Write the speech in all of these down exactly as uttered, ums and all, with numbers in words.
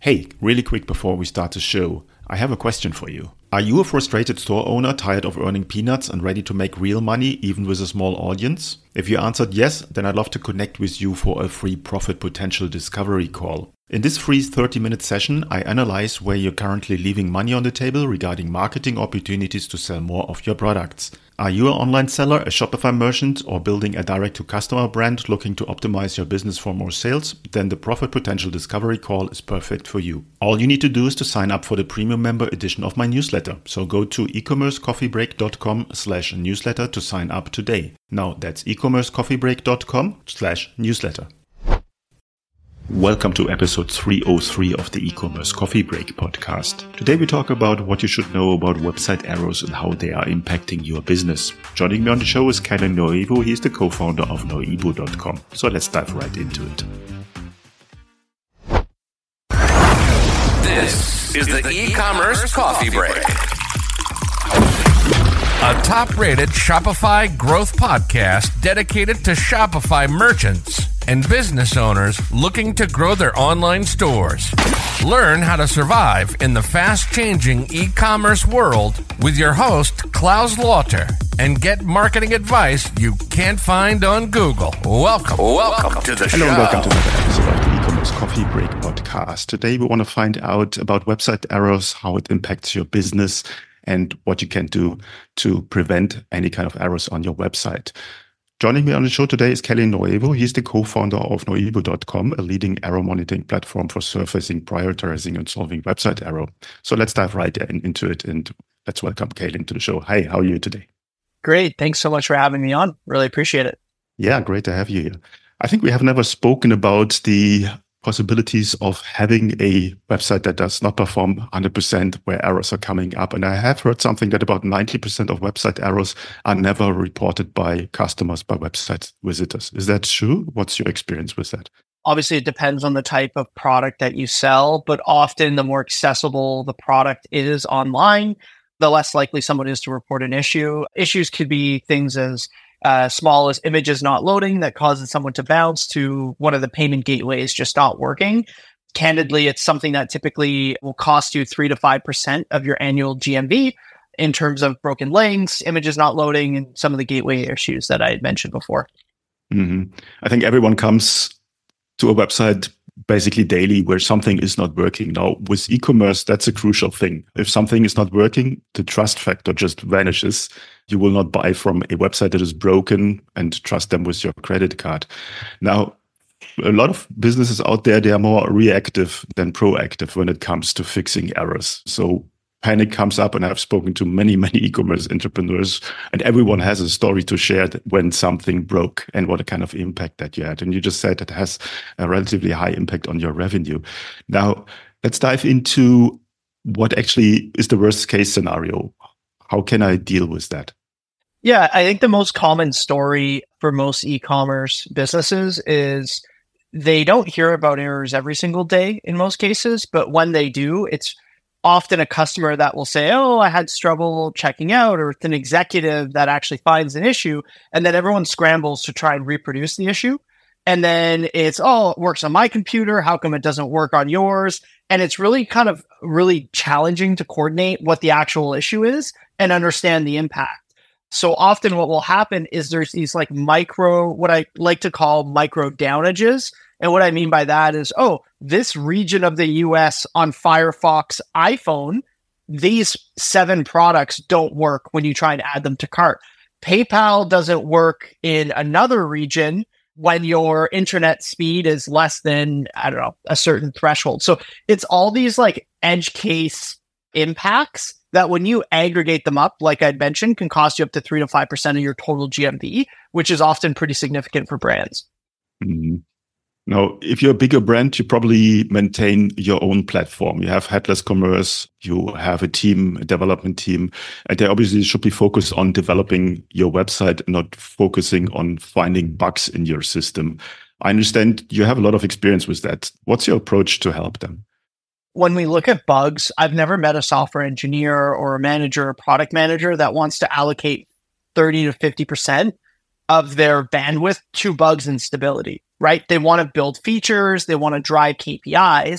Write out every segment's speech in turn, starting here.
Hey, really quick before we start the show, I have a question for you. Are you a frustrated store owner tired of earning peanuts and ready to make real money even with a small audience? If you answered yes, then I'd love to connect with you for a free profit potential discovery call. In this free thirty minute session, I analyze where you're currently leaving money on the table regarding marketing opportunities to sell more of your products. Are you an online seller, a Shopify merchant, or building a direct-to-customer brand looking to optimize your business for more sales? Then the Profit Potential Discovery Call is perfect for you. All you need to do is to sign up for the premium member edition of my newsletter. So go to ecommercecoffeebreak.com slash newsletter to sign up today. Now that's ecommercecoffeebreak.com slash newsletter. Welcome to episode three oh three of the E-commerce Coffee Break podcast. Today we talk about what you should know about website errors and how they are impacting your business. Joining me on the show is Kelly Noivo. He's the co-founder of noibo dot com. So let's dive right into it. This is the E-commerce Coffee Break, a top-rated Shopify growth podcast dedicated to Shopify merchants and business owners looking to grow their online stores. Learn how to survive in the fast-changing e-commerce world with your host, Klaus Lauter, and get marketing advice you can't find on Google. Welcome, welcome to the show. Hello and welcome to another episode of the E-commerce Coffee Break podcast. Today we want to find out about website errors, how it impacts your business, and what you can do to prevent any kind of errors on your website. Joining me on the show today is Kelly Noivo. He's the co-founder of noibo dot com, a leading error monitoring platform for surfacing, prioritizing, and solving website error. So let's dive right in, into it, and let's welcome Kelly into the show. Hi, how are you today? Great. Thanks so much for having me on. Really appreciate it. Yeah, great to have you here. I think we have never spoken about the possibilities of having a website that does not perform one hundred percent where errors are coming up. And I have heard something that about ninety percent of website errors are never reported by customers, by website visitors. Is that true? What's your experience with that? Obviously, it depends on the type of product that you sell, but often the more accessible the product is online, the less likely someone is to report an issue. Issues could be things as Uh, small as images not loading that causes someone to bounce, to one of the payment gateways just not working. Candidly, it's something that typically will cost you three to five percent of your annual G M V in terms of broken links, images not loading, and some of the gateway issues that I had mentioned before. Mm-hmm. I think everyone comes to a website basically daily where something is not working. Now, with e-commerce, that's a crucial thing. If something is not working, the trust factor just vanishes. You will not buy from a website that is broken and trust them with your credit card. Now, a lot of businesses out there, they are more reactive than proactive when it comes to fixing errors. So panic comes up, and I've spoken to many, many e-commerce entrepreneurs, and everyone has a story to share when something broke and what kind of impact that you had. And you just said it has a relatively high impact on your revenue. Now, let's dive into what actually is the worst case scenario. How can I deal with that? Yeah, I think the most common story for most e-commerce businesses is they don't hear about errors every single day in most cases, but when they do, it's often a customer that will say, oh, I had trouble checking out, or it's an executive that actually finds an issue, and then everyone scrambles to try and reproduce the issue. And then it's, oh, it works on my computer. How come it doesn't work on yours? And it's really kind of really challenging to coordinate what the actual issue is and understand the impact. So often what will happen is there's these like micro, what I like to call micro downages. And what I mean by that is, oh, this region of the U S on Firefox iPhone, these seven products don't work when you try and add them to cart. PayPal doesn't work in another region when your internet speed is less than, I don't know, a certain threshold. So it's all these like edge case impacts that when you aggregate them up, like I'd mentioned, can cost you up to three to five percent of your total G M V, which is often pretty significant for brands. Mm-hmm. Now, if you're a bigger brand, you probably maintain your own platform. You have headless commerce, you have a team, a development team, and they obviously should be focused on developing your website, not focusing on finding bugs in your system. I understand you have a lot of experience with that. What's your approach to help them? When we look at bugs, I've never met a software engineer or a manager or product manager that wants to allocate thirty to fifty percent of their bandwidth to bugs and stability, right? They want to build features, they want to drive K P Is,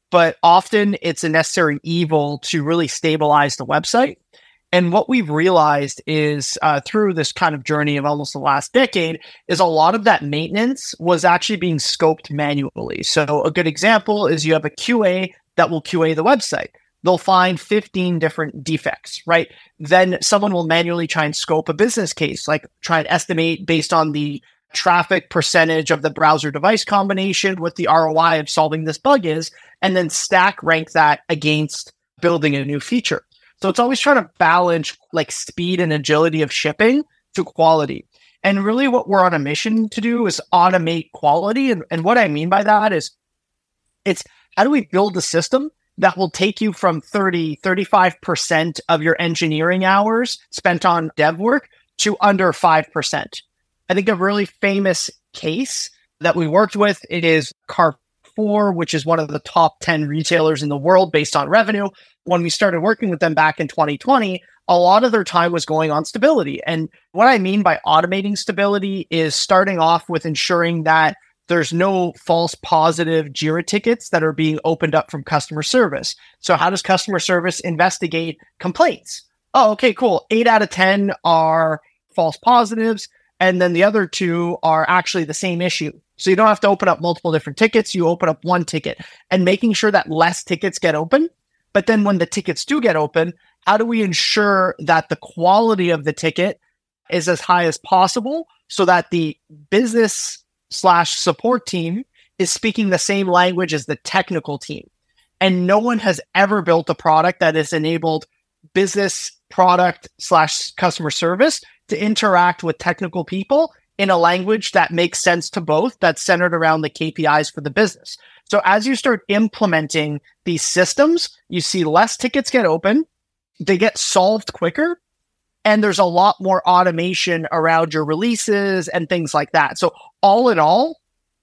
but often it's a necessary evil to really stabilize the website. And what we've realized is uh, through this kind of journey of almost the last decade is a lot of that maintenance was actually being scoped manually. So a good example is you have a Q A that will Q A the website. They'll find fifteen different defects, right? Then someone will manually try and scope a business case, like try and estimate based on the traffic percentage of the browser device combination what the R O I of solving this bug is, and then stack rank that against building a new feature. So it's always trying to balance like speed and agility of shipping to quality. And really what we're on a mission to do is automate quality. And, and what I mean by that is it's how do we build a system that will take you from thirty, thirty-five percent of your engineering hours spent on dev work to under five percent. I think a really famous case that we worked with, it is Carrefour, which is one of the top ten retailers in the world based on revenue. When we started working with them back in twenty twenty, a lot of their time was going on stability. And what I mean by automating stability is starting off with ensuring that there's no false positive Jira tickets that are being opened up from customer service. So how does customer service investigate complaints? Oh, okay, cool. Eight out of ten are false positives. And then the other two are actually the same issue. So you don't have to open up multiple different tickets. You open up one ticket and making sure that less tickets get open. But then when the tickets do get open, how do we ensure that the quality of the ticket is as high as possible so that the business slash support team is speaking the same language as the technical team? And no one has ever built a product that has enabled business product slash customer service to interact with technical people in a language that makes sense to both, that's centered around the K P Is for the business. So as you start implementing these systems, you see less tickets get open, they get solved quicker, and there's a lot more automation around your releases and things like that. So all in all,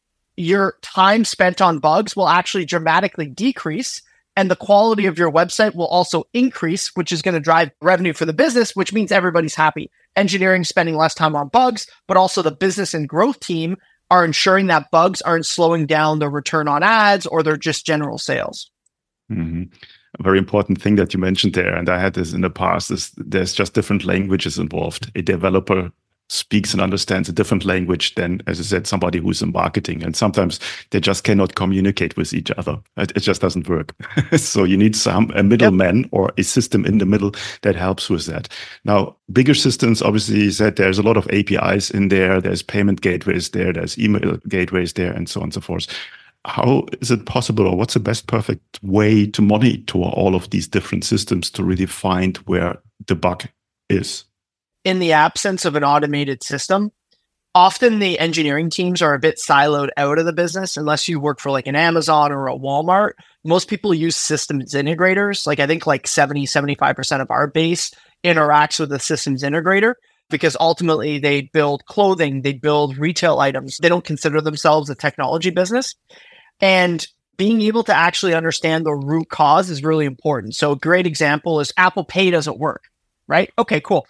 your time spent on bugs will actually dramatically decrease, and the quality of your website will also increase, which is going to drive revenue for the business, which means everybody's happy. Engineering spending less time on bugs, but also the business and growth team are ensuring that bugs aren't slowing down their return on ads or their just general sales. Mm-hmm. A very important thing that you mentioned there, and I had this in the past, is there's just different languages involved. A developer speaks and understands a different language than, as I said, somebody who's in marketing. And sometimes they just cannot communicate with each other. It, it just doesn't work. So you need some a middleman yep. or a system in the middle that helps with that. Now, bigger systems, obviously, you said there's a lot of A P Is in there. There's payment gateways there. There's email gateways there, and so on and so forth. How is it possible, or what's the best perfect way to monitor all of these different systems to really find where the bug is? In the absence of an automated system, often the engineering teams are a bit siloed out of the business unless you work for like an Amazon or a Walmart. Most people use systems integrators. Like I think like seventy, seventy-five percent of our base interacts with a systems integrator because ultimately they build clothing, they build retail items. They don't consider themselves a technology business. And being able to actually understand the root cause is really important. So a great example is Apple Pay doesn't work, right? Okay, cool.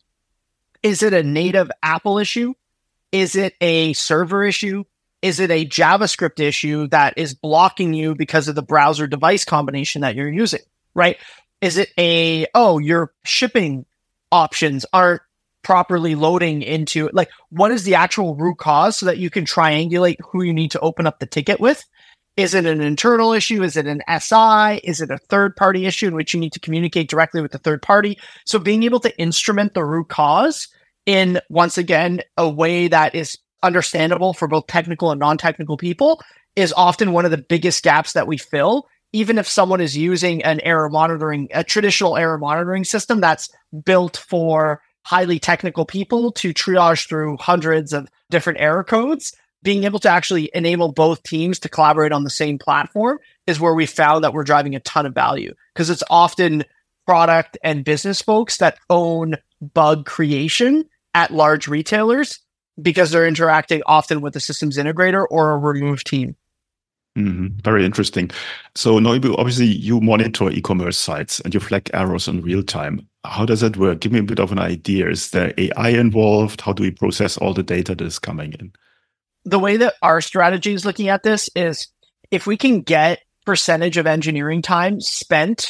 Is it a native Apple issue? Is it a server issue? Is it a JavaScript issue that is blocking you because of the browser device combination that you're using, right? Is it a, oh, your shipping options aren't properly loading into, like, what is the actual root cause so that you can triangulate who you need to open up the ticket with? Is it an internal issue? Is it an S I? Is it a third-party issue in which you need to communicate directly with the third party? So being able to instrument the root cause in, once again, a way that is understandable for both technical and non-technical people is often one of the biggest gaps that we fill. Even if someone is using an error monitoring, a traditional error monitoring system that's built for highly technical people to triage through hundreds of different error codes, being able to actually enable both teams to collaborate on the same platform is where we found that we're driving a ton of value, because it's often product and business folks that own bug creation at large retailers because they're interacting often with a systems integrator or a remove team. Mm-hmm. Very interesting. So Noibu, obviously you monitor e-commerce sites and you flag errors in real time. How does that work? Give me a bit of an idea. Is there A I involved? How do we process all the data that is coming in? The way that our strategy is looking at this is if we can get percentage of engineering time spent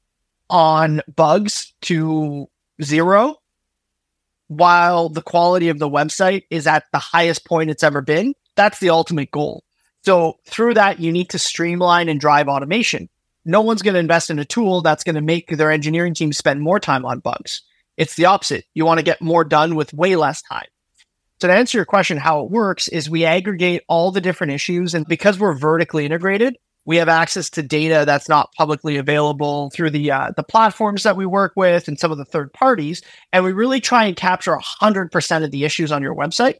on bugs to zero, while the quality of the website is at the highest point it's ever been. That's the ultimate goal. So through that, you need to streamline and drive automation. No one's going to invest in a tool that's going to make their engineering team spend more time on bugs. It's the opposite. You want to get more done with way less time. So to answer your question, how it works is we aggregate all the different issues. And because we're vertically integrated, we have access to data that's not publicly available through the uh, the platforms that we work with and some of the third parties. And we really try and capture one hundred percent of the issues on your website.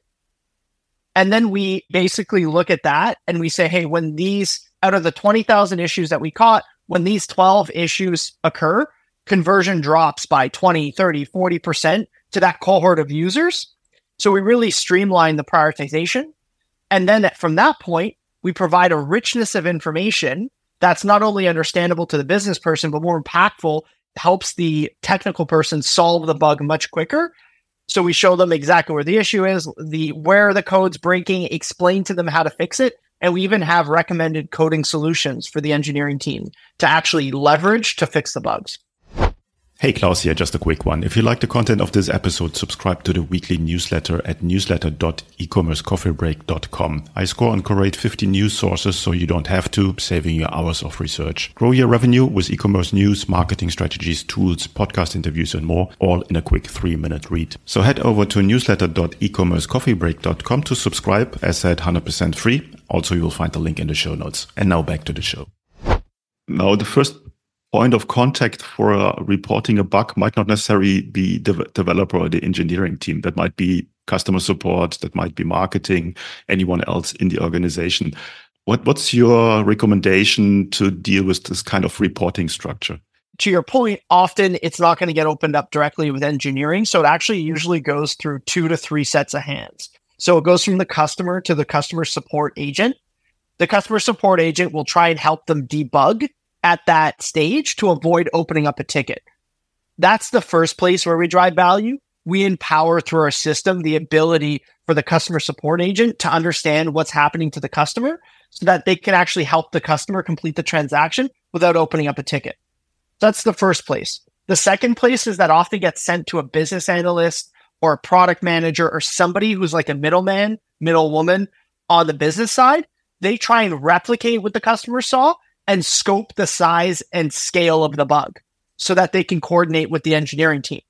And then we basically look at that and we say, hey, when these, out of the twenty thousand issues that we caught, when these twelve issues occur, conversion drops by twenty, thirty, forty percent to that cohort of users. So we really streamline the prioritization. And then from that point, we provide a richness of information that's not only understandable to the business person, but more impactful, helps the technical person solve the bug much quicker. So we show them exactly where the issue is, the where the code's breaking, explain to them how to fix it. And we even have recommended coding solutions for the engineering team to actually leverage to fix the bugs. Hey, Klaus here, just a quick one. If you like the content of this episode, subscribe to the weekly newsletter at newsletter dot e commerce coffee break dot com. I score and curate fifty news sources so you don't have to, saving you hours of research. Grow your revenue with e-commerce news, marketing strategies, tools, podcast interviews, and more, all in a quick three-minute read. So head over to newsletter dot e commerce coffee break dot com to subscribe, as said, one hundred percent free. Also, you will find the link in the show notes. And now back to the show. Now, the first point of contact for uh, reporting a bug might not necessarily be the developer or the engineering team. That might be customer support, that might be marketing, anyone else in the organization. What, what's your recommendation to deal with this kind of reporting structure? To your point, often it's not going to get opened up directly with engineering. So it actually usually goes through two to three sets of hands. So it goes from the customer to the customer support agent. The customer support agent will try and help them debug at that stage to avoid opening up a ticket. That's the first place where we drive value. We empower through our system the ability for the customer support agent to understand what's happening to the customer so that they can actually help the customer complete the transaction without opening up a ticket. That's the first place. The second place is that often gets sent to a business analyst or a product manager or somebody who's like a middleman, middle woman on the business side. They try and replicate what the customer saw and scope the size and scale of the bug so that they can coordinate with the engineering team.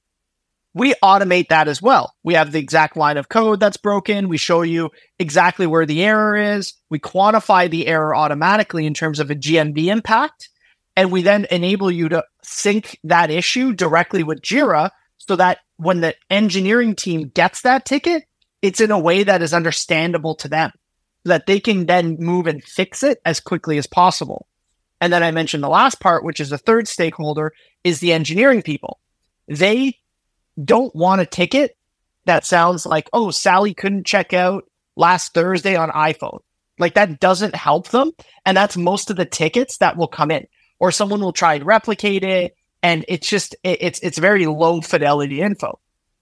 We automate that as well. We have the exact line of code that's broken. We show you exactly where the error is. We quantify the error automatically in terms of a G M V impact. And we then enable you to sync that issue directly with Jira so that when the engineering team gets that ticket, it's in a way that is understandable to them, so that they can then move and fix it as quickly as possible. And then I mentioned the last part, which is the third stakeholder, is the engineering people. They don't want a ticket that sounds like, oh, Sally couldn't check out last Thursday on iPhone. Like that doesn't help them. And that's most of the tickets that will come in. Or someone will try and replicate it. And it's just, it, it's it's very low fidelity info.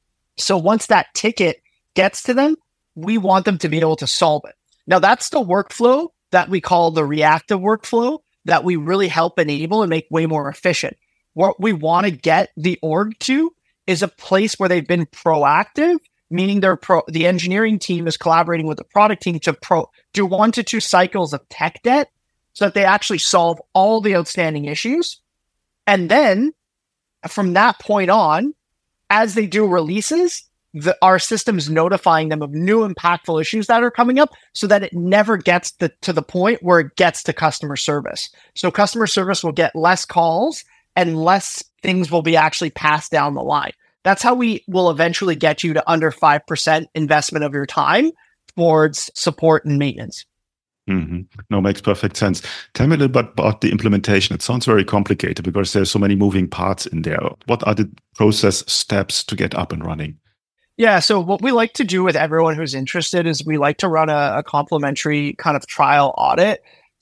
So once that ticket gets to them, we want them to be able to solve it. Now that's the workflow that we call the reactive workflow that we really help enable and make way more efficient. What we want to get the org to is a place where they've been proactive, meaning they're pro, the engineering team is collaborating with the product team to pro, do one to two cycles of tech debt so that they actually solve all the outstanding issues. And then from that point on, as they do releases, the, our system's notifying them of new impactful issues that are coming up so that it never gets the, to the point where it gets to customer service. So customer service will get less calls and less things will be actually passed down the line. That's how we will eventually get you to under five percent investment of your time towards support and maintenance. Mm-hmm. No, makes perfect sense. Tell me a little bit about the implementation. It sounds very complicated because there's so many moving parts in there. What are the process steps to get up and running? Yeah, so what we like to do with everyone who's interested is we like to run a, a complimentary kind of trial audit.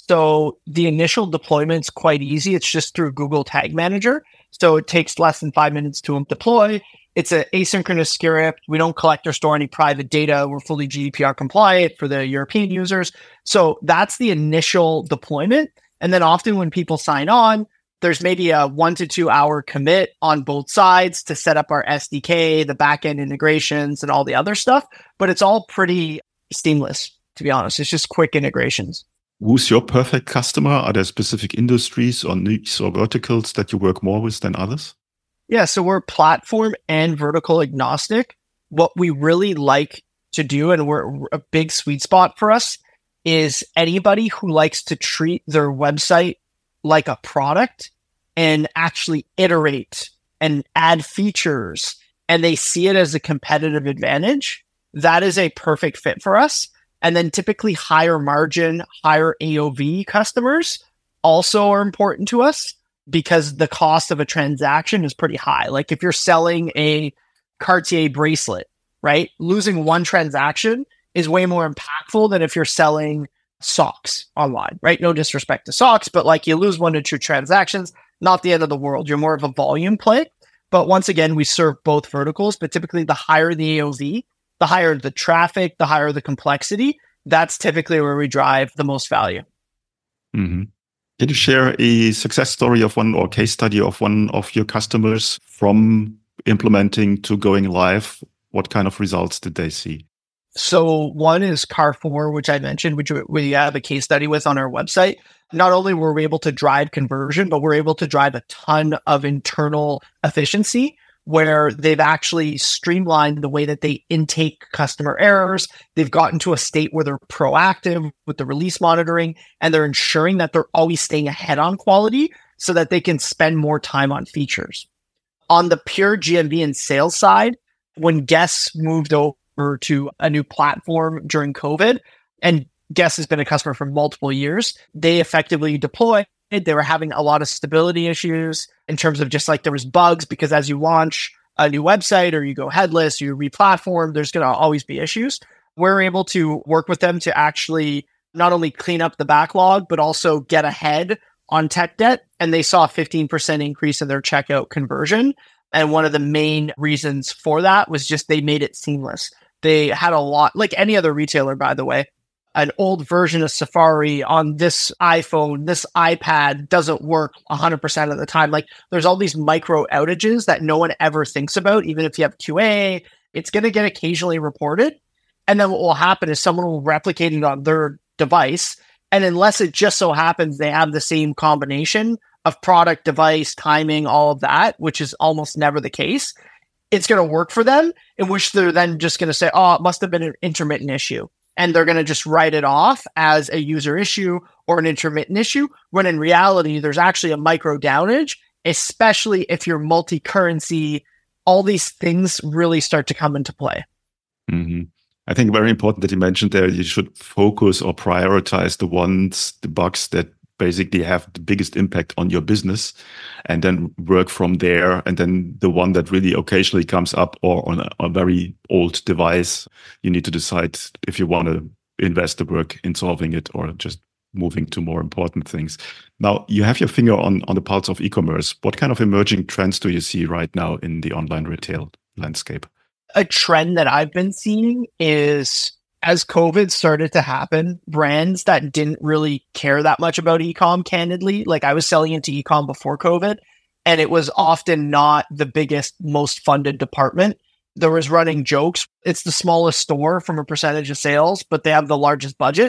So the initial deployment's quite easy. It's just through Google Tag Manager. So it takes less than five minutes to deploy. It's an asynchronous script. We don't collect or store any private data. We're fully G D P R compliant for the European users. So that's the initial deployment. And then often when people sign on, there's maybe a one to two hour commit on both sides to set up our S D K, the backend integrations, and all the other stuff. But it's all pretty seamless, to be honest. It's just quick integrations. Who's your perfect customer? Are there specific industries or niches or verticals that you work more with than others? Yeah, so we're platform and vertical agnostic. What we really like to do, and we're a big sweet spot for us, is anybody who likes to treat their website like a product and actually iterate and add features, and they see it as a competitive advantage. That is a perfect fit for us. And then typically higher margin, higher A O V customers also are important to us because the cost of a transaction is pretty high. Like if you're selling a Cartier bracelet, right? Losing one transaction is way more impactful than if you're selling socks online, right? No disrespect to socks, but like you lose one to two transactions, not the end of the world. You're more of a volume play. But once again, we serve both verticals, but typically the higher the A O V, the higher the traffic, the higher the complexity. That's typically where we drive the most value. Mm-hmm. Can you share a success story of one or case study of one of your customers from implementing to going live? What kind of results did they see? So one is Carrefour, which I mentioned, which we have a case study with on our website. Not only were we able to drive conversion, but we're able to drive a ton of internal efficiency where they've actually streamlined the way that they intake customer errors. They've gotten to a state where they're proactive with the release monitoring, and they're ensuring that they're always staying ahead on quality so that they can spend more time on features. On the pure G M V and sales side, when Guess moved over to a new platform during COVID, and Guess has been a customer for multiple years, they effectively deployed. They were having a lot of stability issues in terms of just like there was bugs because as you launch a new website or you go headless, you re-platform, there's going to always be issues. We're able to work with them to actually not only clean up the backlog, but also get ahead on tech debt. And they saw a fifteen percent increase in their checkout conversion. And one of the main reasons for that was just they made it seamless. They had a lot, like any other retailer, by the way, an old version of Safari on this iPhone, this iPad doesn't work one hundred percent of the time. Like there's all these micro outages that no one ever thinks about. Even if you have Q A, it's going to get occasionally reported. And then what will happen is someone will replicate it on their device. And unless it just so happens they have the same combination of product, device, timing, all of that, which is almost never the case, it's going to work for them, in which they're then just going to say, oh, it must have been an intermittent issue. And they're going to just write it off as a user issue or an intermittent issue, when in reality, there's actually a micro downage, especially if you're multi-currency. All these things really start to come into play. Mm-hmm. I think very important that you mentioned there, you should focus or prioritize the ones, the bugs that basically have the biggest impact on your business, and then work from there. And then the one that really occasionally comes up or on a, a very old device, you need to decide if you want to invest the work in solving it or just moving to more important things. Now, you have your finger on, on the pulse of e-commerce. What kind of emerging trends do you see right now in the online retail landscape? A trend that I've been seeing is, as COVID started to happen, brands that didn't really care that much about e-com, candidly, like I was selling into e-com before COVID, and it was often not the biggest, most funded department. There was running jokes. It's the smallest store from a percentage of sales, but they have the largest budget.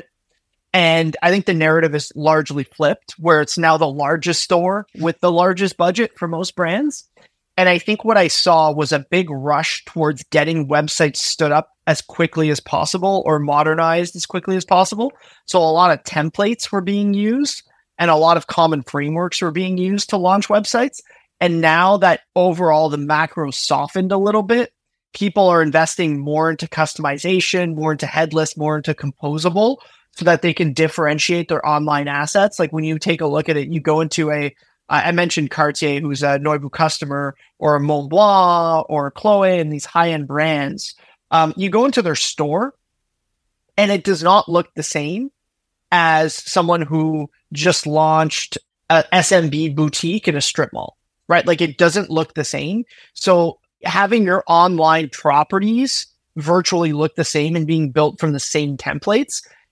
And I think the narrative is largely flipped, where it's now the largest store with the largest budget for most brands. And I think what I saw was a big rush towards getting websites stood up as quickly as possible or modernized as quickly as possible. So a lot of templates were being used and a lot of common frameworks were being used to launch websites. And now that overall the macro softened a little bit, people are investing more into customization, more into headless, more into composable, so that they can differentiate their online assets. Like when you take a look at it, you go into a I mentioned Cartier, who's a Noibu customer, or a Montblanc, or Chloe, and these high-end brands. Um, you go into their store, and it does not look the same as someone who just launched a S M B boutique in a strip mall, right? Like it doesn't look the same. So having your online properties virtually look the same and being built from the same templates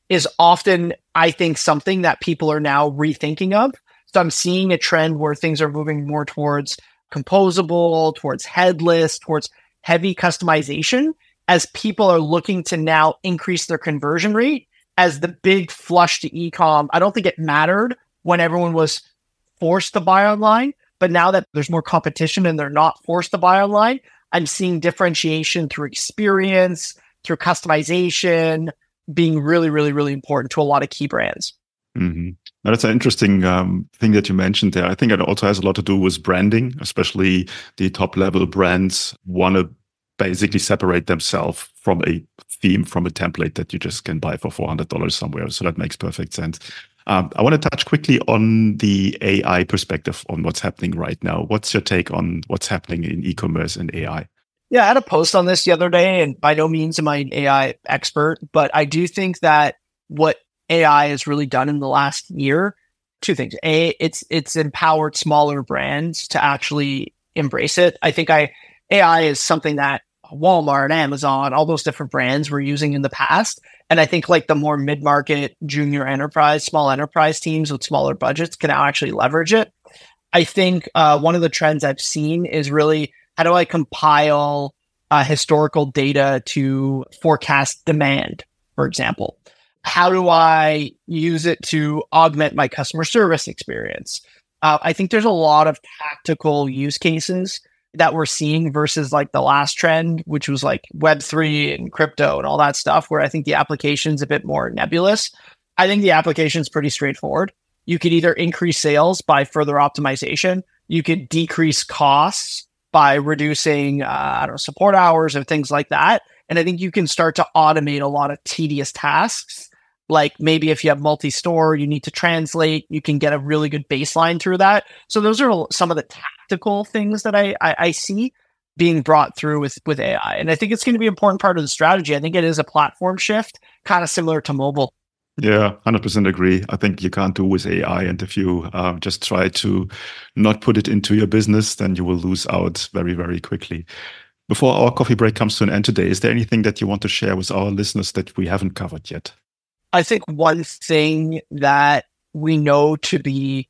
is often, I think, something that people are now rethinking of. So I'm seeing a trend where things are moving more towards composable, towards headless, towards heavy customization, as people are looking to now increase their conversion rate as the big flush to e-com. I don't think it mattered when everyone was forced to buy online, but now that there's more competition and they're not forced to buy online, I'm seeing differentiation through experience, through customization, being really, really, really important to a lot of key brands. Mm-hmm. Now, that's an interesting um, thing that you mentioned there. I think it also has a lot to do with branding, especially the top level brands want to basically separate themselves from a theme, from a template that you just can buy for four hundred dollars somewhere. So that makes perfect sense. Um, I want to touch quickly on the A I perspective on what's happening right now. What's your take on what's happening in e-commerce and A I? Yeah, I had a post on this the other day, and by no means am I an A I expert, but I do think that what A I has really done in the last year, two things. A, it's it's empowered smaller brands to actually embrace it. I think I A I is something that Walmart, Amazon, all those different brands were using in the past. And I think like the more mid-market, junior enterprise, small enterprise teams with smaller budgets can now actually leverage it. I think uh, one of the trends I've seen is really, how do I compile uh, historical data to forecast demand, for example? How do I use it to augment my customer service experience? Uh, I think there's a lot of tactical use cases that we're seeing versus like the last trend, which was like Web three and crypto and all that stuff, where I think the application's a bit more nebulous. I think the application's pretty straightforward. You could either increase sales by further optimization. You could decrease costs by reducing, uh, I don't know, support hours or things like that. And I think you can start to automate a lot of tedious tasks. Like maybe if you have multi-store, you need to translate, you can get a really good baseline through that. So those are some of the tactical things that I, I, I see being brought through with, with A I. And I think it's going to be an important part of the strategy. I think it is a platform shift, kind of similar to mobile. Yeah, one hundred percent agree. I think you can't do with A I. And if you uh, just try to not put it into your business, then you will lose out very, very quickly. Before our coffee break comes to an end today, is there anything that you want to share with our listeners that we haven't covered yet? I think one thing that we know to be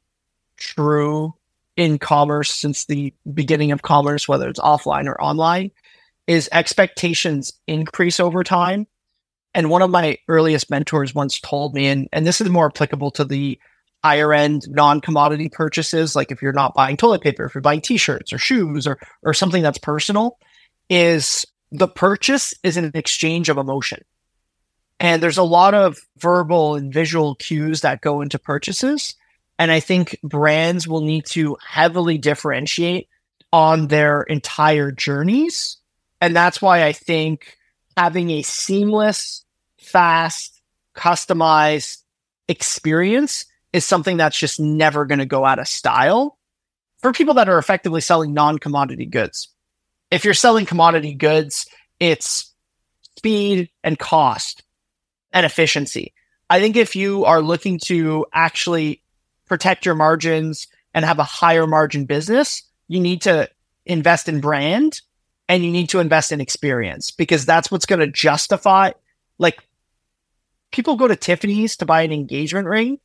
true in commerce since the beginning of commerce, whether it's offline or online, is expectations increase over time. And one of my earliest mentors once told me, and, and this is more applicable to the higher end non-commodity purchases, like if you're not buying toilet paper, if you're buying t-shirts or shoes or or something that's personal, is the purchase is an exchange of emotion. And there's a lot of verbal and visual cues that go into purchases. And I think brands will need to heavily differentiate on their entire journeys. And that's why I think having a seamless, fast, customized experience is something that's just never going to go out of style for people that are effectively selling non-commodity goods. If you're selling commodity goods, it's speed and cost and efficiency. I think if you are looking to actually protect your margins and have a higher margin business, you need to invest in brand and you need to invest in experience, because that's what's going to justify. Like, people go to Tiffany's to buy an engagement ring,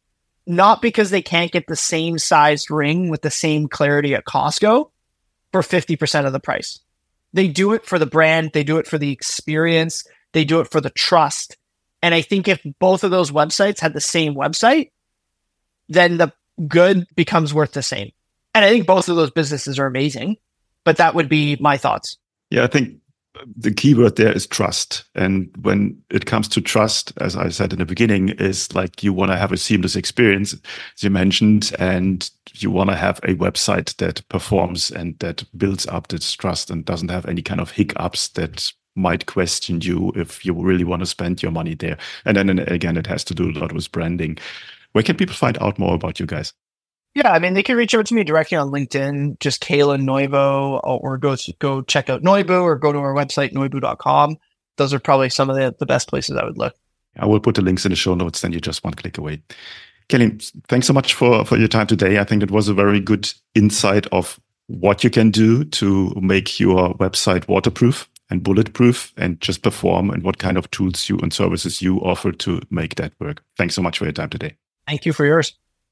not because they can't get the same sized ring with the same clarity at Costco for fifty percent of the price. They do it for the brand. They do it for the experience. They do it for the trust. And I think if both of those websites had the same website, then the good becomes worth the same. And I think both of those businesses are amazing, but that would be my thoughts. Yeah, I think the key word there is trust. And when it comes to trust, as I said in the beginning, is like you want to have a seamless experience, as you mentioned, and you want to have a website that performs and that builds up this trust and doesn't have any kind of hiccups that might question you if you really want to spend your money there. And then and again, it has to do a lot with branding. Where can people find out more about you guys? Yeah, I mean, they can reach out to me directly on LinkedIn, just Kalen Noibu, or go go check out Noibu, or go to our website, noibu dot com. Those are probably some of the, the best places I would look. I will put the links in the show notes, then you're just one click away. Kalen, thanks so much for, for your time today. I think it was a very good insight of what you can do to make your website waterproof and bulletproof and just perform, and what kind of tools you and services you offer to make that work. Thanks so much for your time today. Thank you for yours.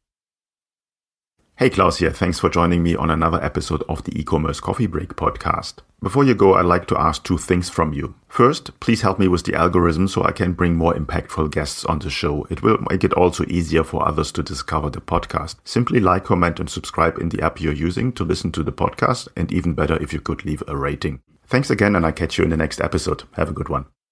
Hey, Klaus here. Thanks for joining me on another episode of the E-Commerce Coffee Break podcast. Before you go, I'd like to ask two things from you. First, please help me with the algorithm so I can bring more impactful guests on the show. It will make it also easier for others to discover the podcast. Simply like, comment, and subscribe in the app you're using to listen to the podcast, and even better if you could leave a rating. Thanks again, and I'll catch you in the next episode. Have a good one.